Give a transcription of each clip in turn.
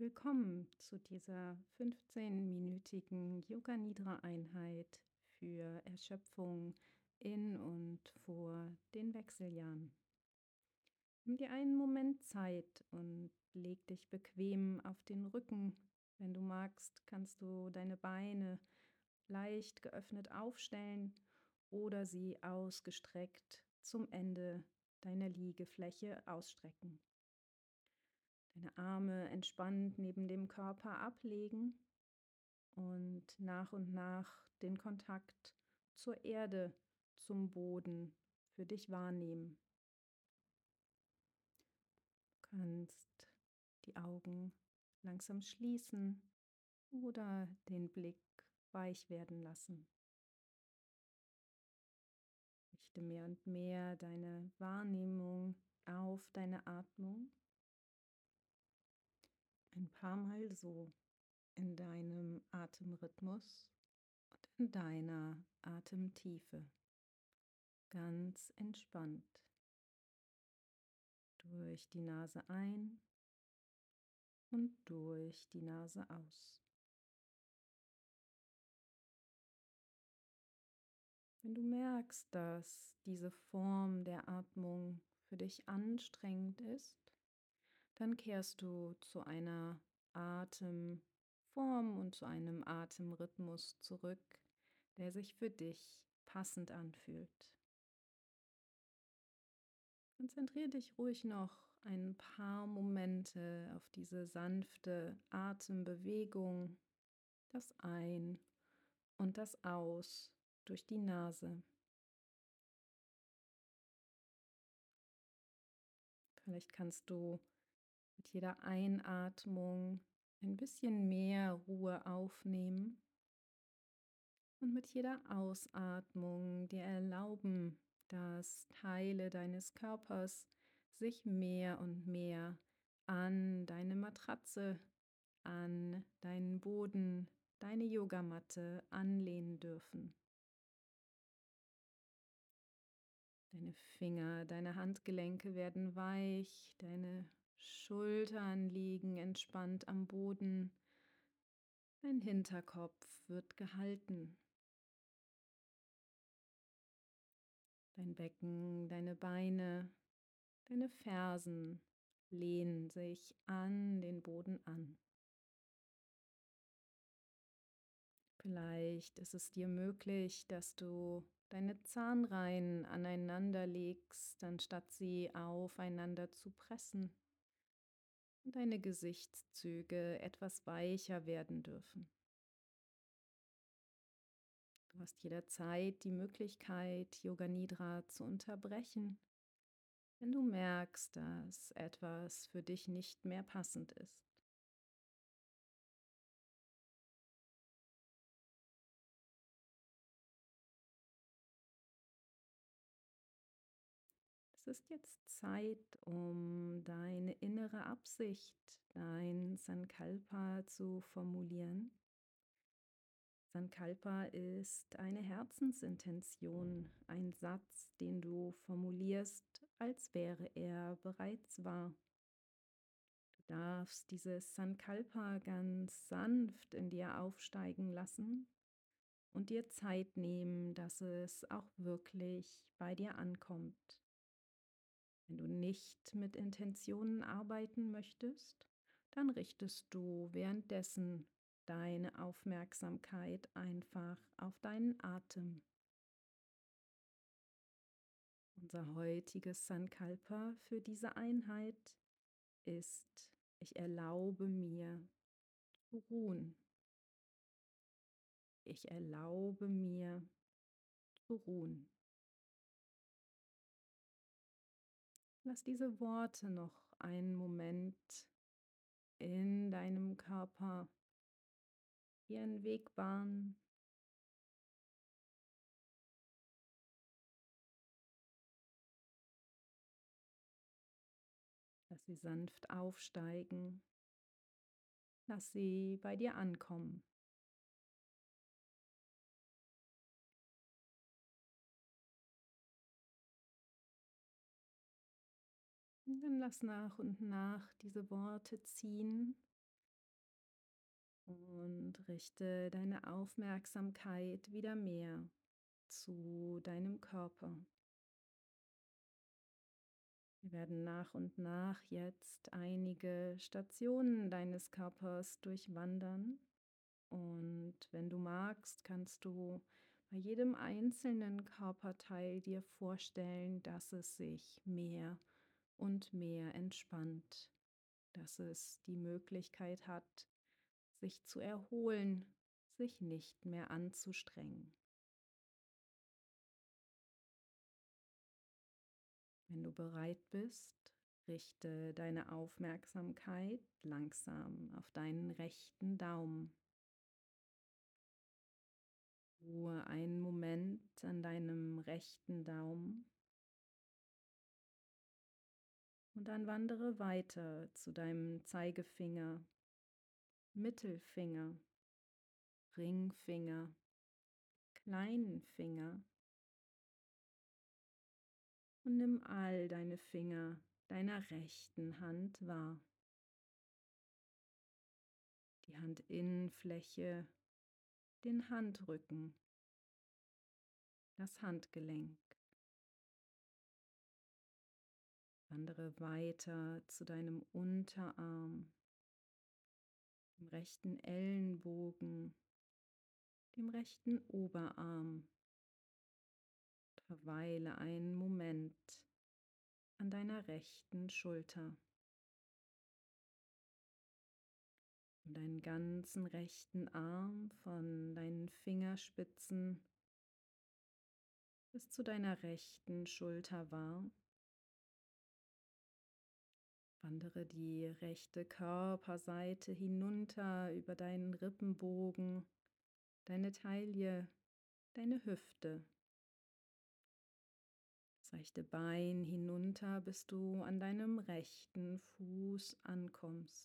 Willkommen zu dieser 15-minütigen Yoga-Nidra-Einheit für Erschöpfung in und vor den Wechseljahren. Nimm dir einen Moment Zeit und leg dich bequem auf den Rücken. Wenn du magst, kannst du deine Beine leicht geöffnet aufstellen oder sie ausgestreckt zum Ende deiner Liegefläche ausstrecken. Deine Arme entspannt neben dem Körper ablegen und nach den Kontakt zur Erde, zum Boden für dich wahrnehmen. Du kannst die Augen langsam schließen oder den Blick weich werden lassen. Richte mehr und mehr deine Wahrnehmung auf deine Atmung. Ein paar Mal so in deinem Atemrhythmus und in deiner Atemtiefe. Ganz entspannt. Durch die Nase ein und durch die Nase aus. Wenn du merkst, dass diese Form der Atmung für dich anstrengend ist, dann kehrst du zu einer Atemform und zu einem Atemrhythmus zurück, der sich für dich passend anfühlt. Konzentriere dich ruhig noch ein paar Momente auf diese sanfte Atembewegung, das Ein- und das Aus durch die Nase. Vielleicht kannst du mit jeder Einatmung ein bisschen mehr Ruhe aufnehmen und mit jeder Ausatmung dir erlauben, dass Teile deines Körpers sich mehr und mehr an deine Matratze, an deinen Boden, deine Yogamatte anlehnen dürfen. Deine Finger, deine Handgelenke werden weich, deine Schultern liegen entspannt am Boden, dein Hinterkopf wird gehalten. Dein Becken, deine Beine, deine Fersen lehnen sich an den Boden an. Vielleicht ist es dir möglich, dass du deine Zahnreihen aneinander legst, anstatt sie aufeinander zu pressen, und deine Gesichtszüge etwas weicher werden dürfen. Du hast jederzeit die Möglichkeit, Yoga Nidra zu unterbrechen, wenn du merkst, dass etwas für dich nicht mehr passend ist. Es ist jetzt Zeit, um deine innere Absicht, dein Sankalpa zu formulieren. Sankalpa ist eine Herzensintention, ein Satz, den du formulierst, als wäre er bereits wahr. Du darfst dieses Sankalpa ganz sanft in dir aufsteigen lassen und dir Zeit nehmen, dass es auch wirklich bei dir ankommt. Wenn du nicht mit Intentionen arbeiten möchtest, dann richtest du währenddessen deine Aufmerksamkeit einfach auf deinen Atem. Unser heutiges Sankalpa für diese Einheit ist: Ich erlaube mir zu ruhen. Ich erlaube mir zu ruhen. Lass diese Worte noch einen Moment in deinem Körper ihren Weg bahnen. Lass sie sanft aufsteigen. Lass sie bei dir ankommen. Und dann lass nach und nach diese Worte ziehen Und richte deine Aufmerksamkeit wieder mehr zu deinem Körper. Wir werden nach und nach jetzt einige Stationen deines Körpers durchwandern. Und wenn du magst, kannst du bei jedem einzelnen Körperteil dir vorstellen, dass es sich mehr und mehr entspannt, dass es die Möglichkeit hat, sich zu erholen, sich nicht mehr anzustrengen. Wenn du bereit bist, richte deine Aufmerksamkeit langsam auf deinen rechten Daumen. Ruhe einen Moment an deinem rechten Daumen und dann wandere weiter zu deinem Zeigefinger, Mittelfinger, Ringfinger, kleinen Finger und nimm all deine Finger deiner rechten Hand wahr. Die Handinnenfläche, den Handrücken, das Handgelenk. Wandere weiter zu deinem Unterarm, dem rechten Ellenbogen, dem rechten Oberarm. Verweile einen Moment an deiner rechten Schulter und deinen ganzen rechten Arm von deinen Fingerspitzen bis zu deiner rechten Schulter wahr. Wandere die rechte Körperseite hinunter über deinen Rippenbogen, deine Taille, deine Hüfte. Das rechte Bein hinunter, bis du an deinem rechten Fuß ankommst.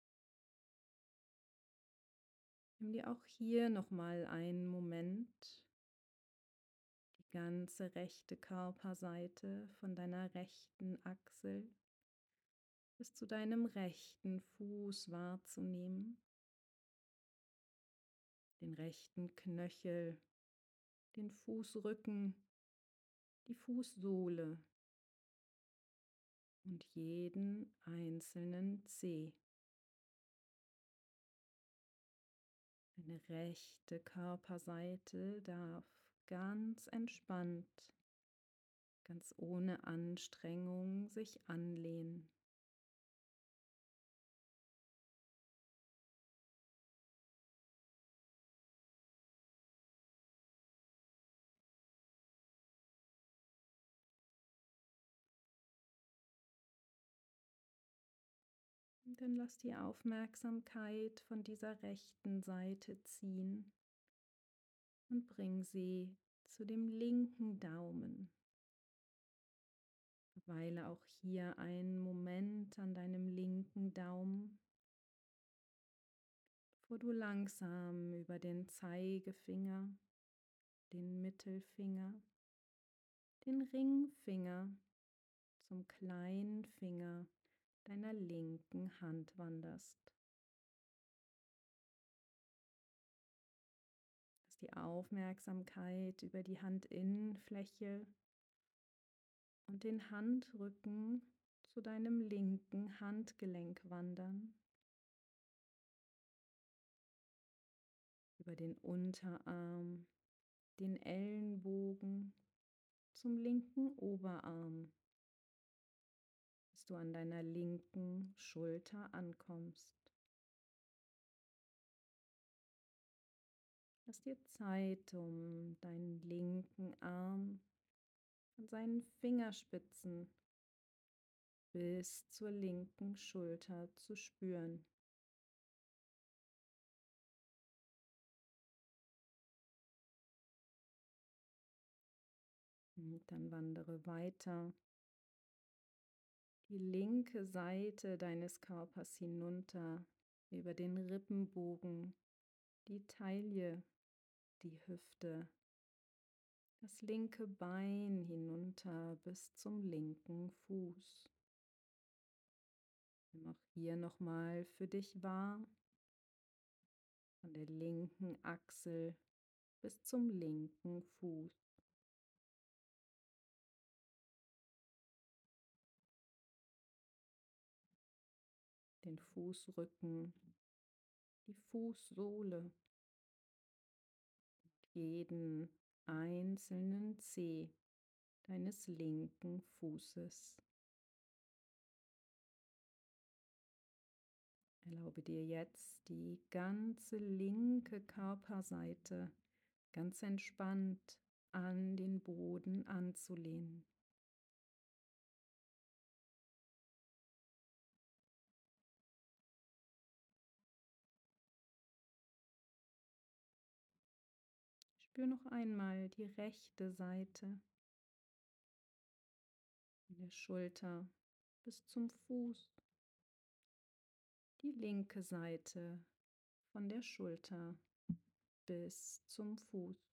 Nimm dir auch hier nochmal einen Moment, die ganze rechte Körperseite von deiner rechten Achsel bis zu deinem rechten Fuß wahrzunehmen, den rechten Knöchel, den Fußrücken, die Fußsohle und jeden einzelnen Zeh. Deine rechte Körperseite darf ganz entspannt, ganz ohne Anstrengung sich anlehnen. Und dann lass die Aufmerksamkeit von dieser rechten Seite ziehen und bring sie zu dem linken Daumen. Weile auch hier einen Moment an deinem linken Daumen, bevor du langsam über den Zeigefinger, den Mittelfinger, den Ringfinger zum kleinen Finger deiner linken Hand wanderst. Lass die Aufmerksamkeit über die Handinnenfläche und den Handrücken zu deinem linken Handgelenk wandern, über den Unterarm, den Ellenbogen zum linken Oberarm, bis du an deiner linken Schulter ankommst. Lass dir Zeit, um deinen linken Arm von seinen Fingerspitzen bis zur linken Schulter zu spüren. Und dann wandere weiter die linke Seite deines Körpers hinunter über den Rippenbogen, die Taille, die Hüfte, das linke Bein hinunter bis zum linken Fuß. Nimm auch hier nochmal für dich wahr, von der linken Achsel bis zum linken Fuß. Den Fußrücken, die Fußsohle, jeden einzelnen Zeh deines linken Fußes. Erlaube dir jetzt, die ganze linke Körperseite ganz entspannt an den Boden anzulehnen. Spür noch einmal die rechte Seite, von der Schulter bis zum Fuß, die linke Seite von der Schulter bis zum Fuß.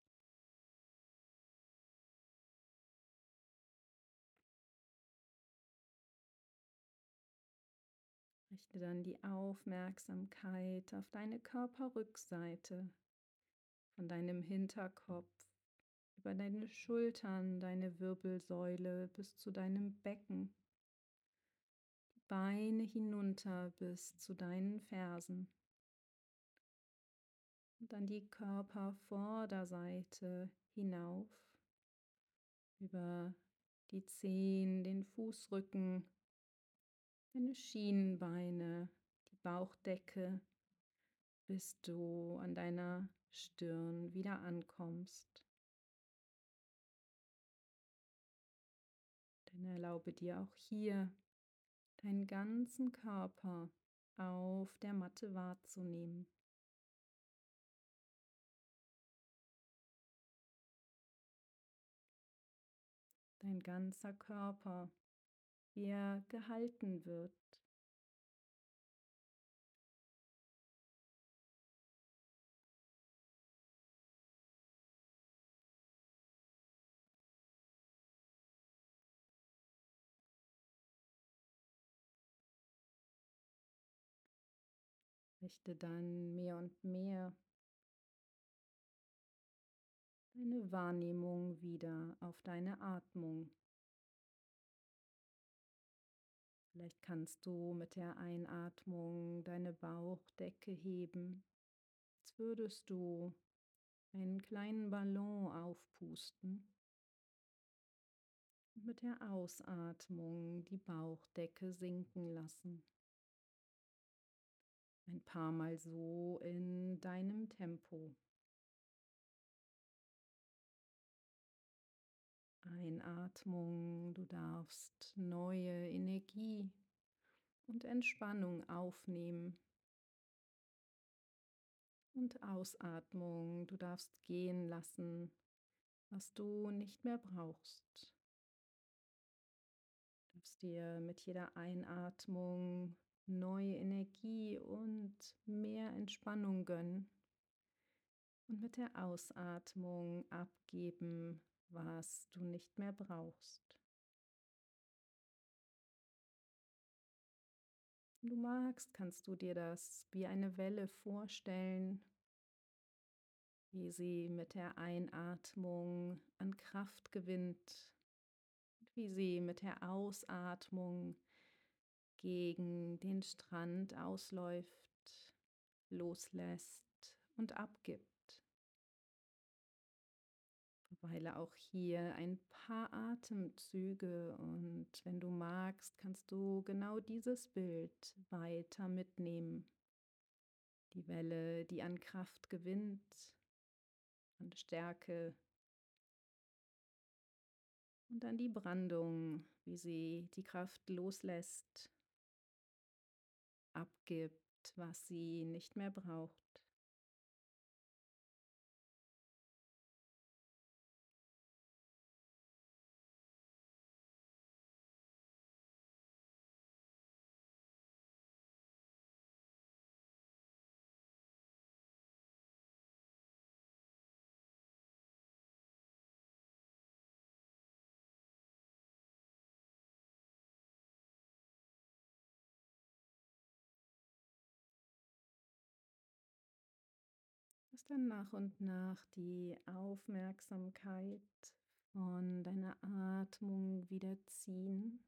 Richte dann die Aufmerksamkeit auf deine Körperrückseite, von deinem Hinterkopf über deine Schultern, deine Wirbelsäule bis zu deinem Becken, die Beine hinunter bis zu deinen Fersen und dann die Körpervorderseite hinauf über die Zehen, den Fußrücken, deine Schienenbeine, die Bauchdecke, bis du an deiner Stirn wieder ankommst. Dann erlaube dir auch hier deinen ganzen Körper auf der Matte wahrzunehmen. Dein ganzer Körper, wie er gehalten wird. Richte dann mehr und mehr deine Wahrnehmung wieder auf deine Atmung. Vielleicht kannst du mit der Einatmung deine Bauchdecke heben, als würdest du einen kleinen Ballon aufpusten und mit der Ausatmung die Bauchdecke sinken lassen. Ein paar Mal so in deinem Tempo. Einatmung, du darfst neue Energie und Entspannung aufnehmen. Und Ausatmung, du darfst gehen lassen, was du nicht mehr brauchst. Du darfst dir mit jeder Einatmung neue Energie und mehr Entspannung gönnen und mit der Ausatmung abgeben, was du nicht mehr brauchst. Wenn du magst, kannst du dir das wie eine Welle vorstellen, wie sie mit der Einatmung an Kraft gewinnt und wie sie mit der Ausatmung gegen den Strand ausläuft, loslässt und abgibt. Verweile auch hier ein paar Atemzüge und wenn du magst, kannst du genau dieses Bild weiter mitnehmen. Die Welle, die an Kraft gewinnt, an Stärke und dann die Brandung, wie sie die Kraft loslässt, abgibt, was sie nicht mehr braucht. Dann nach und nach die Aufmerksamkeit von deiner Atmung wieder ziehen.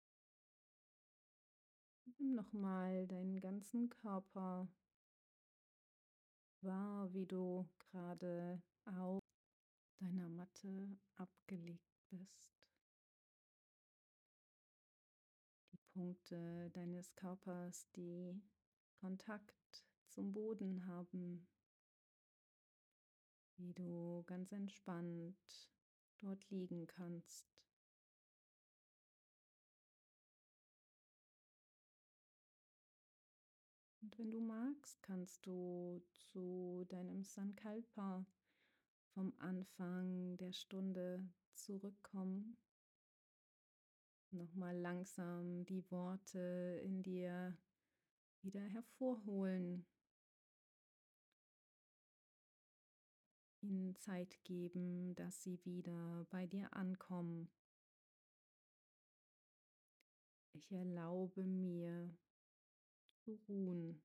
Nimm nochmal deinen ganzen Körper wahr, wie du gerade auf deiner Matte abgelegt bist. Die Punkte deines Körpers, die Kontakt zum Boden haben, wie du ganz entspannt dort liegen kannst. Und wenn du magst, kannst du zu deinem Sankalpa vom Anfang der Stunde zurückkommen. Nochmal langsam die Worte in dir wieder hervorholen, ihnen Zeit geben, dass sie wieder bei dir ankommen. Ich erlaube mir zu ruhen.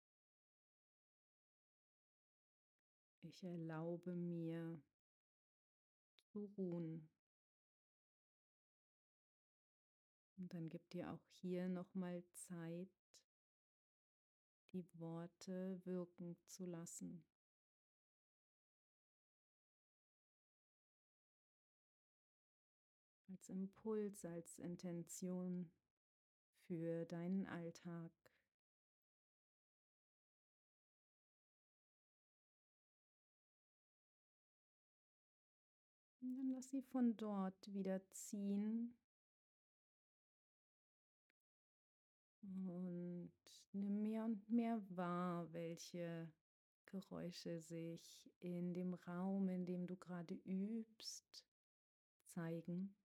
Ich erlaube mir zu ruhen. Und dann gib dir auch hier nochmal Zeit, die Worte wirken zu lassen. Als Impuls, als Intention für deinen Alltag. Und dann lass sie von dort wieder ziehen und nimm mehr und mehr wahr, welche Geräusche sich in dem Raum, in dem du gerade übst, zeigen.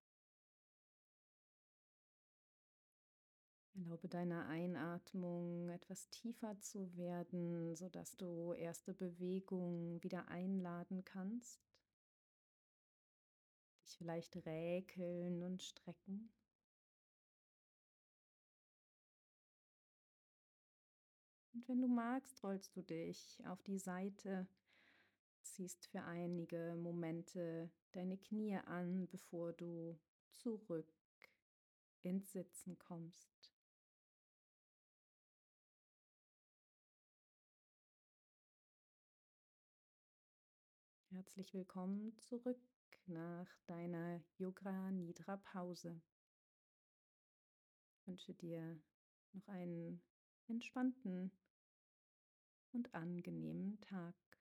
Erlaube deiner Einatmung etwas tiefer zu werden, sodass du erste Bewegungen wieder einladen kannst. Dich vielleicht räkeln und strecken. Und wenn du magst, rollst du dich auf die Seite, ziehst für einige Momente deine Knie an, bevor du zurück ins Sitzen kommst. Herzlich willkommen zurück nach deiner Yoga Nidra Pause. Ich wünsche dir noch einen entspannten und angenehmen Tag.